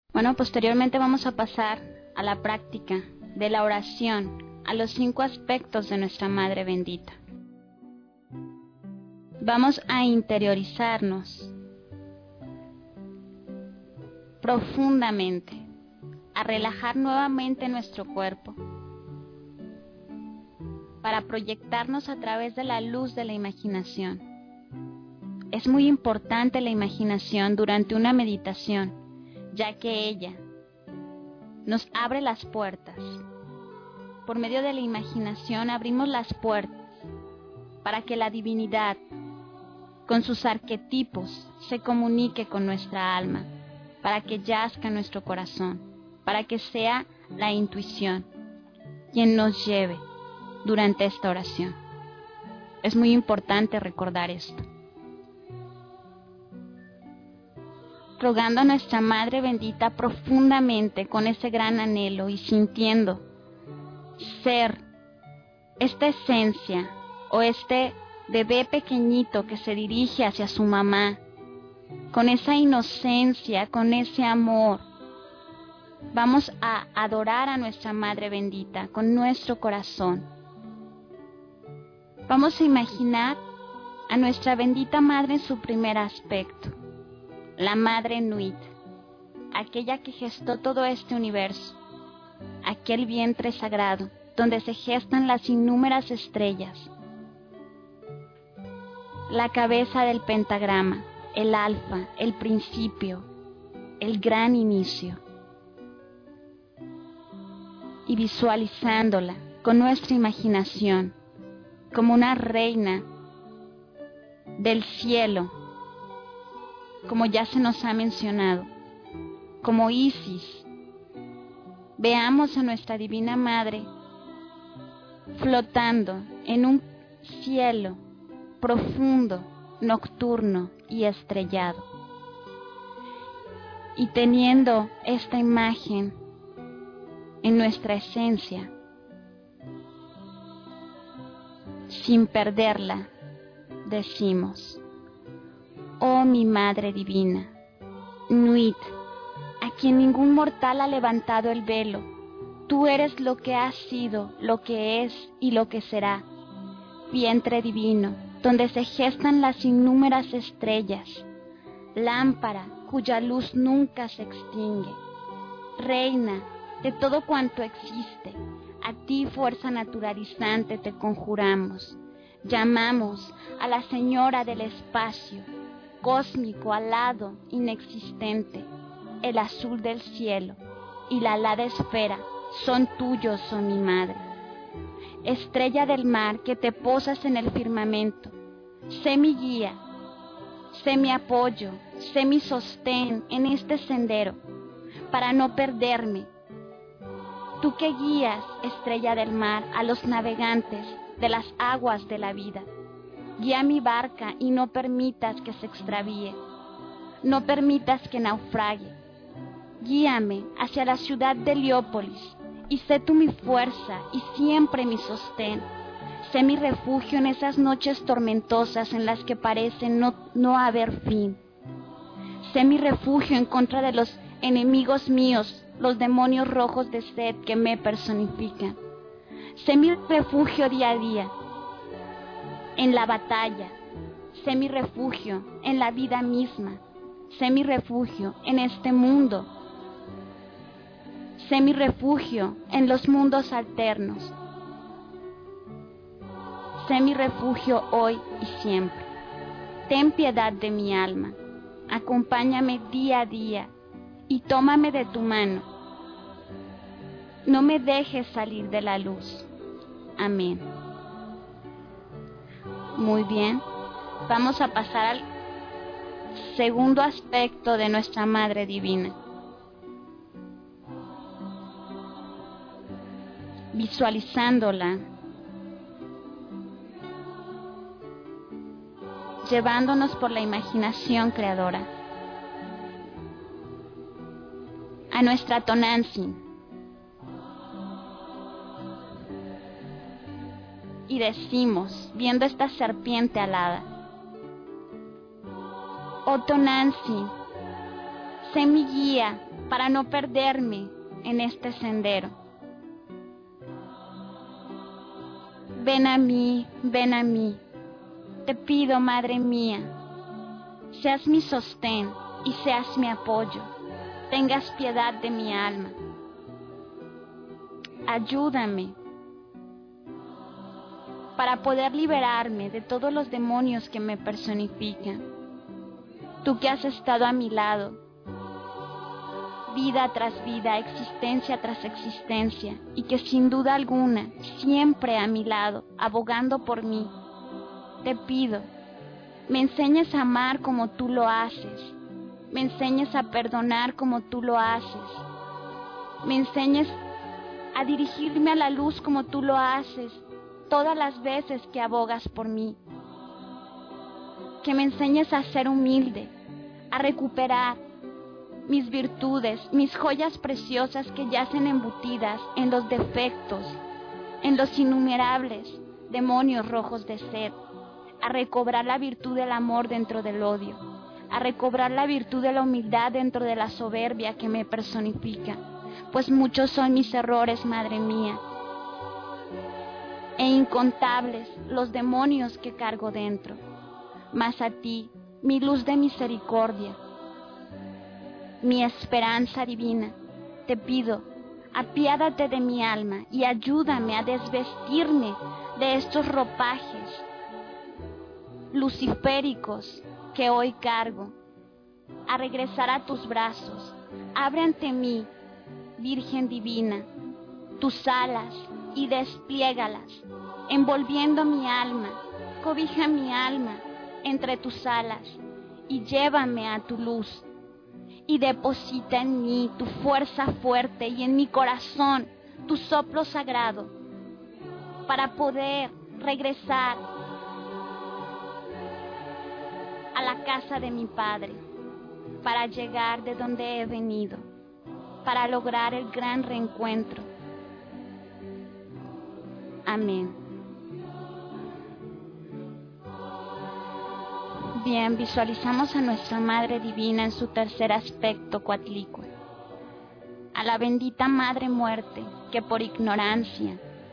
Bueno, posteriormente vamos a pasar a la práctica de la oración, a los 5 aspectos de nuestra Madre Bendita. Vamos a interiorizarnos profundamente, a relajar nuevamente nuestro cuerpo, para proyectarnos a través de la luz de la imaginación. Es muy importante la imaginación durante una meditación, ya que ella nos abre las puertas. Por medio de la imaginación abrimos las puertas para que la divinidad, con sus arquetipos, se comunique con nuestra alma, para que yazca en nuestro corazón, para que sea la intuición quien nos lleve durante esta oración. Es muy importante recordar esto. Rogando a nuestra Madre Bendita profundamente con ese gran anhelo y sintiendo ser esta esencia o este bebé pequeñito que se dirige hacia su mamá, con esa inocencia, con ese amor. Vamos a adorar a nuestra Madre Bendita con nuestro corazón. Vamos a imaginar a nuestra bendita Madre en su primer aspecto, la Madre Nuit, aquella que gestó todo este universo, aquel vientre sagrado donde se gestan las innúmeras estrellas, la cabeza del pentagrama, el alfa, el principio, el gran inicio. Y visualizándola con nuestra imaginación como una reina del cielo, como ya se nos ha mencionado, como Isis. Veamos a nuestra Divina Madre flotando en un cielo profundo, nocturno y estrellado. Y teniendo esta imagen en nuestra esencia, sin perderla, decimos: oh mi Madre Divina, Nuit, a quien ningún mortal ha levantado el velo, tú eres lo que has sido, lo que es y lo que será, vientre divino, donde se gestan las innúmeras estrellas, lámpara cuya luz nunca se extingue, reina de todo cuanto existe, a ti fuerza naturalizante te conjuramos, llamamos a la Señora del espacio, cósmico, alado, inexistente, el azul del cielo y la alada esfera son tuyos, oh mi Madre. Estrella del mar que te posas en el firmamento, sé mi guía, sé mi apoyo, sé mi sostén en este sendero, para no perderme. Tú que guías, estrella del mar, a los navegantes de las aguas de la vida, guía mi barca y no permitas que se extravíe, no permitas que naufrague. Guíame hacia la ciudad de Heliópolis y sé tú mi fuerza y siempre mi sostén. Sé mi refugio en esas noches tormentosas en las que parece no haber fin. Sé mi refugio en contra de los enemigos míos, los demonios rojos de sed que me personifican. Sé mi refugio día a día en la batalla. Sé mi refugio en la vida misma. Sé mi refugio en este mundo. Sé mi refugio en los mundos alternos. Sé mi refugio hoy y siempre. Ten piedad de mi alma. Acompáñame día a día y tómame de tu mano. No me dejes salir de la luz. Amén. Muy bien. Vamos a pasar al segundo aspecto de nuestra Madre Divina. Visualizándola, llevándonos por la imaginación creadora a nuestra Tonantzin y decimos, viendo esta serpiente alada: oh Tonantzin, sé mi guía, para no perderme en este sendero. Ven a mí, te pido, Madre mía, seas mi sostén y seas mi apoyo, tengas piedad de mi alma. Ayúdame para poder liberarme de todos los demonios que me personifican. Tú que has estado a mi lado, vida tras vida, existencia tras existencia, y que sin duda alguna, siempre a mi lado, abogando por mí, te pido, me enseñes a amar como tú lo haces, me enseñes a perdonar como tú lo haces, me enseñes a dirigirme a la luz como tú lo haces todas las veces que abogas por mí, que me enseñes a ser humilde, a recuperar mis virtudes, mis joyas preciosas que yacen embutidas en los defectos, en los innumerables demonios rojos de sed, a recobrar la virtud del amor dentro del odio, a recobrar la virtud de la humildad dentro de la soberbia que me personifica, pues muchos son mis errores, Madre mía, e incontables los demonios que cargo dentro, mas a ti, mi luz de misericordia, mi esperanza divina, te pido, apiádate de mi alma y ayúdame a desvestirme de estos ropajes luciféricos que hoy cargo, a regresar a tus brazos. Abre ante mí, Virgen divina, tus alas y despliégalas, envolviendo mi alma, cobija mi alma entre tus alas y llévame a tu luz. Y deposita en mí tu fuerza fuerte y en mi corazón tu soplo sagrado para poder regresar a la casa de mi Padre, para llegar de donde he venido, para lograr el gran reencuentro. Amén. Bien, visualizamos a nuestra Madre Divina en su tercer aspecto coatlicue, a la bendita Madre Muerte que por ignorancia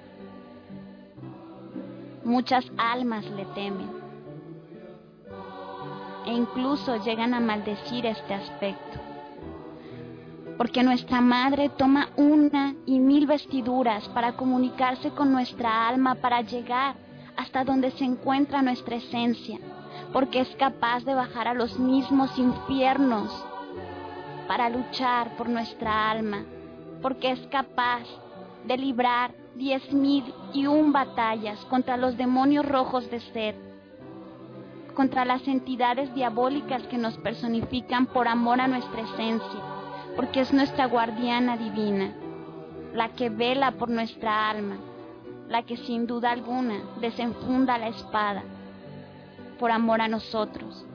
muchas almas le temen e incluso llegan a maldecir este aspecto, porque nuestra Madre toma 1 y 1000 vestiduras para comunicarse con nuestra alma, para llegar hasta donde se encuentra nuestra esencia, porque es capaz de bajar a los mismos infiernos para luchar por nuestra alma, porque es capaz de librar 10,001 batallas contra los demonios rojos de sed, contra las entidades diabólicas que nos personifican por amor a nuestra esencia, porque es nuestra guardiana divina, la que vela por nuestra alma, la que sin duda alguna desenfunda la espada por amor a nosotros.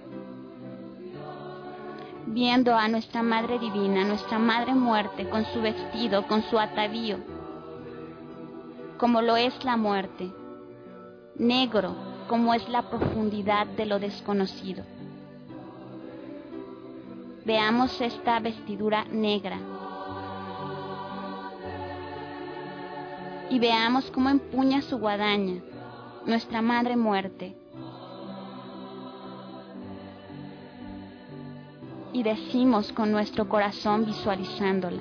Viendo a nuestra Madre Divina, nuestra Madre Muerte, con su vestido, con su atavío, como lo es la muerte, negro como es la profundidad de lo desconocido. Veamos esta vestidura negra y veamos cómo empuña su guadaña nuestra Madre Muerte. Y decimos con nuestro corazón visualizándola: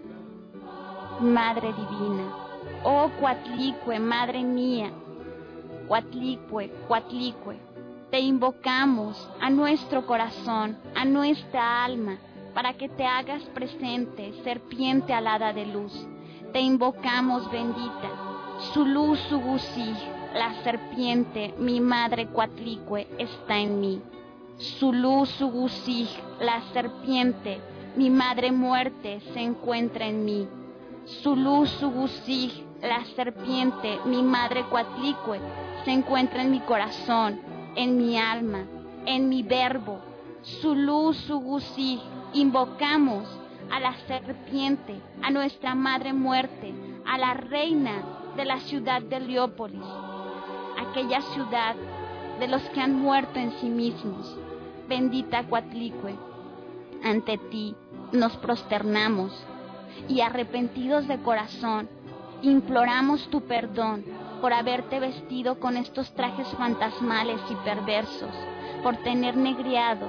Madre Divina, oh Coatlicue, Madre mía, Coatlicue, Coatlicue, te invocamos a nuestro corazón, a nuestra alma, para que te hagas presente, serpiente alada de luz. Te invocamos, bendita, Sulú Sugusi, la serpiente, mi Madre Coatlicue, está en mí. Sulú Sugusi, la serpiente, mi Madre Muerte, se encuentra en mí. Sulú Sugusi, la serpiente, mi Madre Coatlicue, se encuentra en mi corazón, en mi alma, en mi verbo. Sulú Sugusi, invocamos a la serpiente, a nuestra Madre Muerte, a la reina de la ciudad de Heliópolis, aquella ciudad de los que han muerto en sí mismos. Bendita Coatlicue, ante ti nos prosternamos y arrepentidos de corazón, imploramos tu perdón por haberte vestido con estos trajes fantasmales y perversos, por tener negriado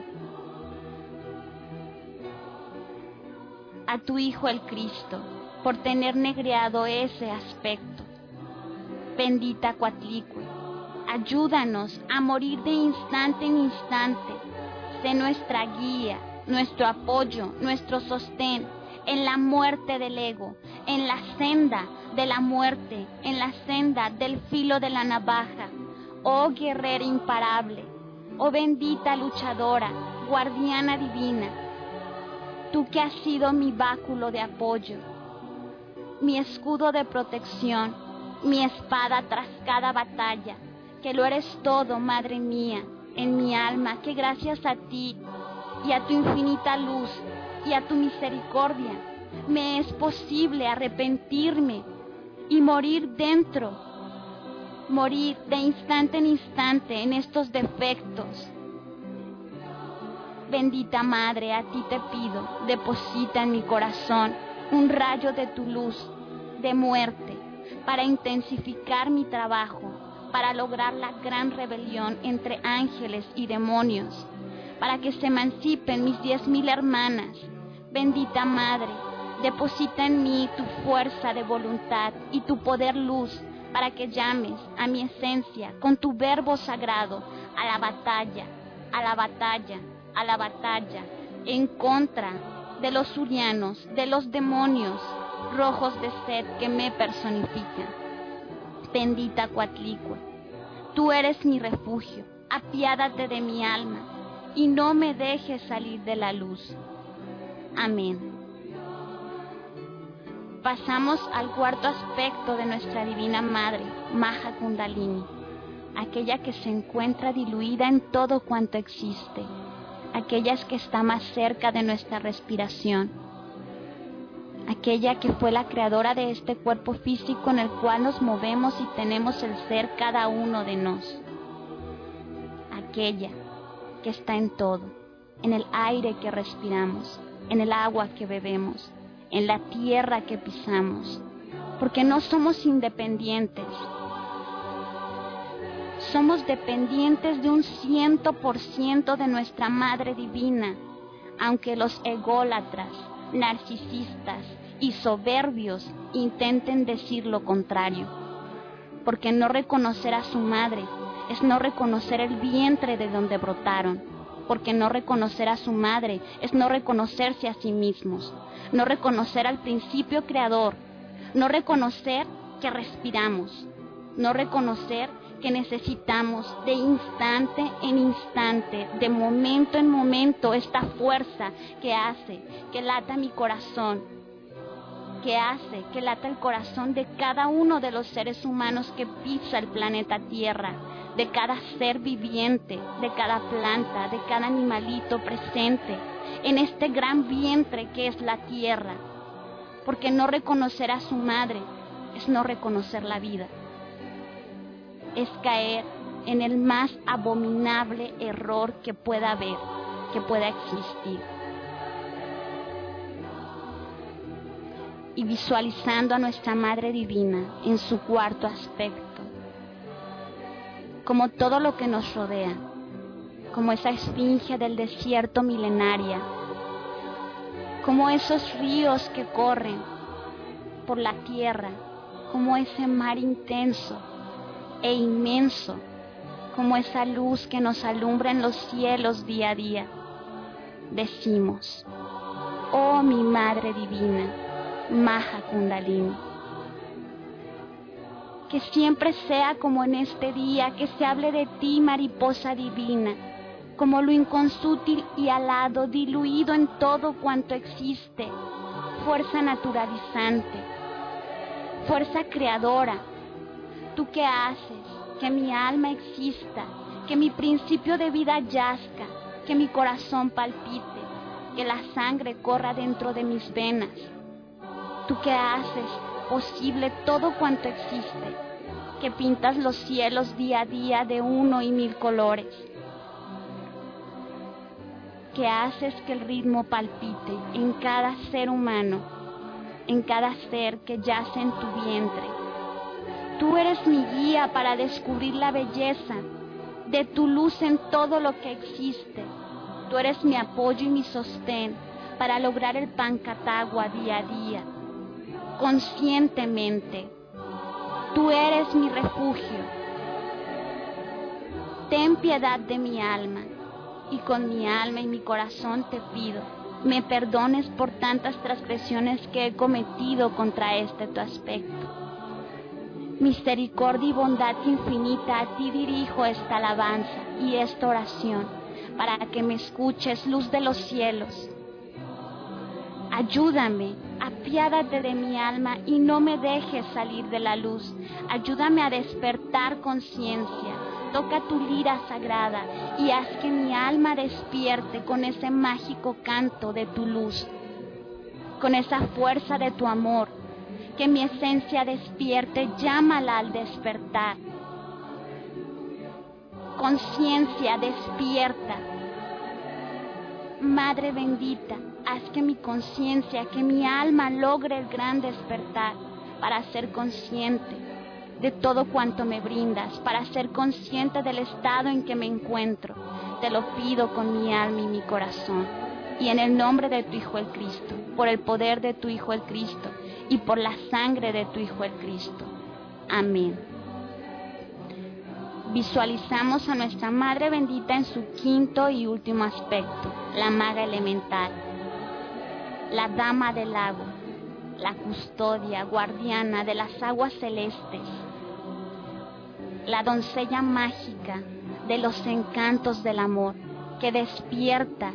a tu Hijo el Cristo, por tener negriado ese aspecto. Bendita Coatlicue, ayúdanos a morir de instante en instante. Sé nuestra guía, nuestro apoyo, nuestro sostén en la muerte del ego, en la senda de la muerte, en la senda del filo de la navaja. Oh guerrera imparable, oh bendita luchadora, guardiana divina, tú que has sido mi báculo de apoyo, mi escudo de protección, mi espada tras cada batalla, que lo eres todo, Madre mía, en mi alma, que gracias a ti y a tu infinita luz y a tu misericordia me es posible arrepentirme y morir dentro, morir de instante en instante en estos defectos. Bendita Madre, a ti te pido, deposita en mi corazón un rayo de tu luz, de muerte, para intensificar mi trabajo, para lograr la gran rebelión entre ángeles y demonios, para que se emancipen mis 10,000 hermanas. Bendita Madre, deposita en mí tu fuerza de voluntad y tu poder luz, para que llames a mi esencia con tu verbo sagrado a la batalla, a la batalla, a la batalla, en contra de los urianos, de los demonios rojos de sed que me personifican. Bendita Coatlicue, tú eres mi refugio, apiádate de mi alma y no me dejes salir de la luz. Amén. Pasamos al cuarto aspecto de nuestra Divina Madre, Maha Kundalini, aquella que se encuentra diluida en todo cuanto existe, aquella que está más cerca de nuestra respiración, aquella que fue la creadora de este cuerpo físico en el cual nos movemos y tenemos el ser cada uno de nos, aquella que está en todo, en el aire que respiramos, en el agua que bebemos, en la tierra que pisamos, porque no somos independientes, somos dependientes de un 100% de nuestra Madre Divina, aunque los ególatras, narcisistas y soberbios intenten decir lo contrario, porque no reconocer a su madre es no reconocer el vientre de donde brotaron, porque no reconocer a su madre es no reconocerse a sí mismos, no reconocer al principio creador, no reconocer que respiramos, no reconocer que necesitamos de instante en instante, de momento en momento, esta fuerza que hace que lata mi corazón, que hace que lata el corazón de cada uno de los seres humanos que pisa el planeta Tierra, de cada ser viviente, de cada planta, de cada animalito presente en este gran vientre que es la Tierra, porque no reconocer a su madre es no reconocer la vida, es caer en el más abominable error que pueda haber, que pueda existir. Y visualizando a nuestra Madre Divina en su cuarto aspecto, como todo lo que nos rodea, como esa esfinge del desierto milenaria, como esos ríos que corren por la tierra, como ese mar intenso e inmenso, como esa luz que nos alumbra en los cielos día a día. Decimos: oh mi Madre Divina, Maha Kundalini, que siempre sea como en este día, que se hable de ti, mariposa divina, como lo inconsútil y alado, diluido en todo cuanto existe, fuerza naturalizante, fuerza creadora, tú que haces que mi alma exista, que mi principio de vida yazca, que mi corazón palpite, que la sangre corra dentro de mis venas, tú que haces posible todo cuanto existe, que pintas los cielos día a día de 1 y 1000 colores, que haces que el ritmo palpite en cada ser humano, en cada ser que yace en tu vientre. Tú eres mi guía para descubrir la belleza de tu luz en todo lo que existe. Tú eres mi apoyo y mi sostén para lograr el pancatagua día a día, conscientemente. Tú eres mi refugio. Ten piedad de mi alma, y con mi alma y mi corazón te pido, me perdones por tantas transgresiones que he cometido contra este tu aspecto. Misericordia y bondad infinita, a ti dirijo esta alabanza y esta oración, para que me escuches, luz de los cielos. Ayúdame, apiádate de mi alma y no me dejes salir de la luz. Ayúdame a despertar conciencia. Toca tu lira sagrada y haz que mi alma despierte con ese mágico canto de tu luz, con esa fuerza de tu amor, que mi esencia despierte, llámala al despertar. Conciencia, despierta. Madre bendita, haz que mi conciencia, que mi alma logre el gran despertar para ser consciente de todo cuanto me brindas, para ser consciente del estado en que me encuentro. Te lo pido con mi alma y mi corazón, y en el nombre de tu Hijo el Cristo, por el poder de tu Hijo el Cristo, y por la sangre de tu Hijo el Cristo. Amén. Visualizamos a nuestra Madre bendita en su quinto y último aspecto, la maga elemental, la dama del lago, la custodia, guardiana de las aguas celestes, la doncella mágica de los encantos del amor, que despierta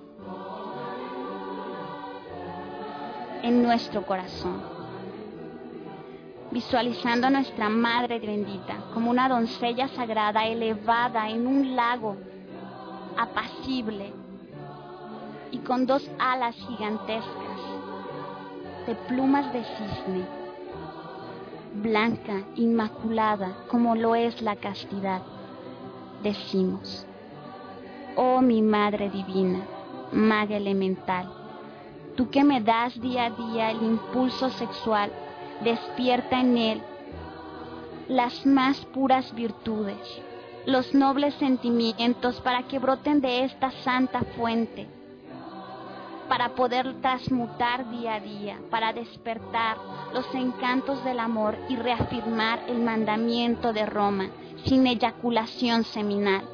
en nuestro corazón. Visualizando a nuestra Madre bendita como una doncella sagrada elevada en un lago apacible y con dos alas gigantescas de plumas de cisne, blanca, inmaculada, como lo es la castidad. Decimos: oh mi Madre divina, maga elemental, tú que me das día a día el impulso sexual, despierta en él las más puras virtudes, los nobles sentimientos para que broten de esta santa fuente, para poder transmutar día a día, para despertar los encantos del amor y reafirmar el mandamiento de Roma sin eyaculación seminal.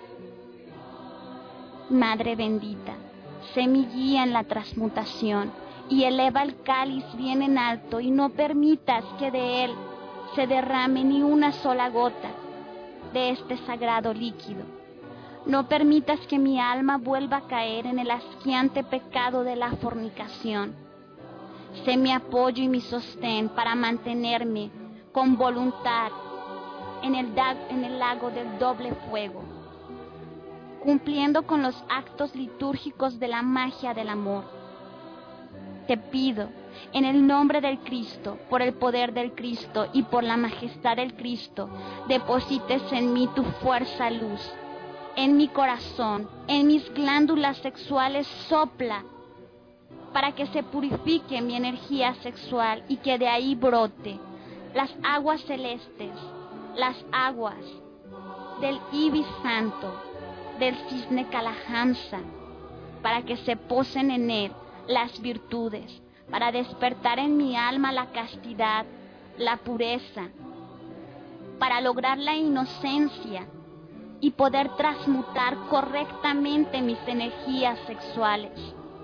Madre bendita, sé mi guía en la transmutación y eleva el cáliz bien en alto y no permitas que de él se derrame ni una sola gota de este sagrado líquido. No permitas que mi alma vuelva a caer en el asqueante pecado de la fornicación. Sé mi apoyo y mi sostén para mantenerme con voluntad en el lago del doble fuego, cumpliendo con los actos litúrgicos de la magia del amor. Te pido, en el nombre del Cristo, por el poder del Cristo y por la majestad del Cristo, deposites en mí tu fuerza luz. En mi corazón, en mis glándulas sexuales sopla, para que se purifique mi energía sexual y que de ahí brote las aguas celestes, las aguas del ibis santo, del cisne Kalahamsa, para que se posen en él las virtudes, para despertar en mi alma la castidad, la pureza, para lograr la inocencia y poder transmutar correctamente mis energías sexuales.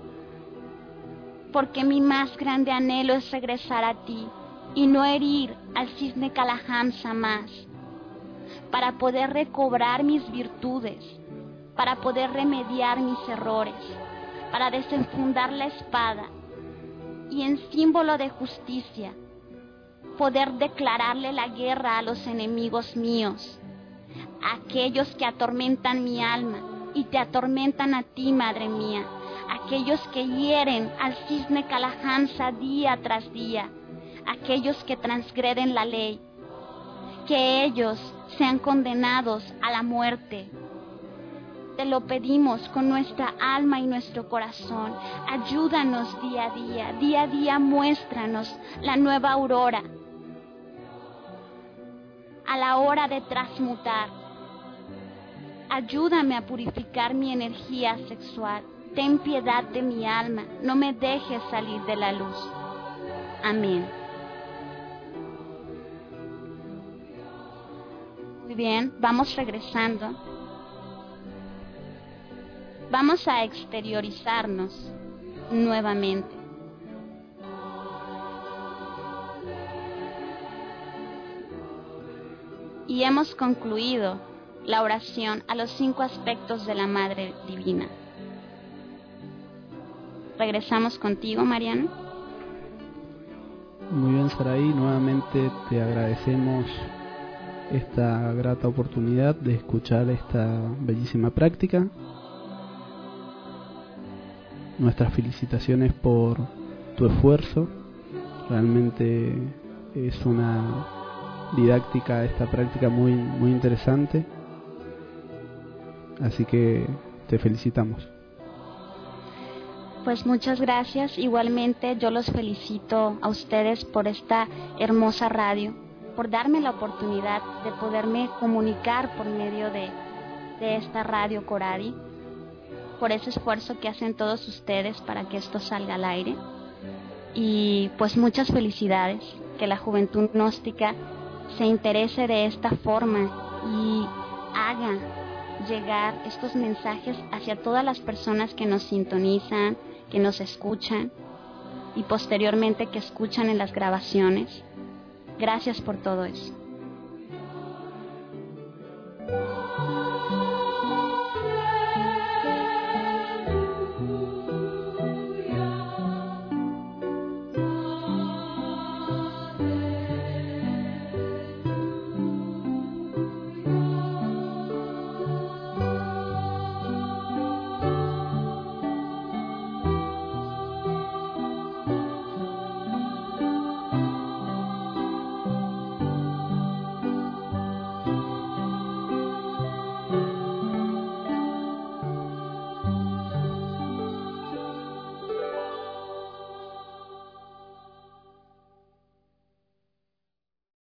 Porque mi más grande anhelo es regresar a ti y no herir al cisne Kalahamsa más, para poder recobrar mis virtudes, para poder remediar mis errores, para desenfundar la espada y en símbolo de justicia poder declararle la guerra a los enemigos míos, aquellos que atormentan mi alma y te atormentan a ti, Madre mía, aquellos que hieren al cisne Kalahamsa día tras día, aquellos que transgreden la ley, que ellos sean condenados a la muerte. Te lo pedimos con nuestra alma y nuestro corazón. Ayúdanos día a día muéstranos la nueva aurora. A la hora de transmutar, ayúdame a purificar mi energía sexual. Ten piedad de mi alma, no me dejes salir de la luz. Amén. Muy bien, vamos regresando. Vamos a exteriorizarnos nuevamente. Y hemos concluido la oración a los 5 aspectos de la Madre Divina. Regresamos contigo, Mariano. Muy bien, Saraí, nuevamente te agradecemos esta grata oportunidad de escuchar esta bellísima práctica. Nuestras felicitaciones por tu esfuerzo. Realmente es una didáctica esta práctica muy interesante. Así que te felicitamos. Pues muchas gracias. Igualmente yo los felicito a ustedes por esta hermosa radio, por darme la oportunidad de poderme comunicar por medio de esta radio Coradi, por ese esfuerzo que hacen todos ustedes para que esto salga al aire. Y pues muchas felicidades, que la juventud gnóstica se interese de esta forma y haga llegar estos mensajes hacia todas las personas que nos sintonizan, que nos escuchan y posteriormente que escuchan en las grabaciones. Gracias por todo eso.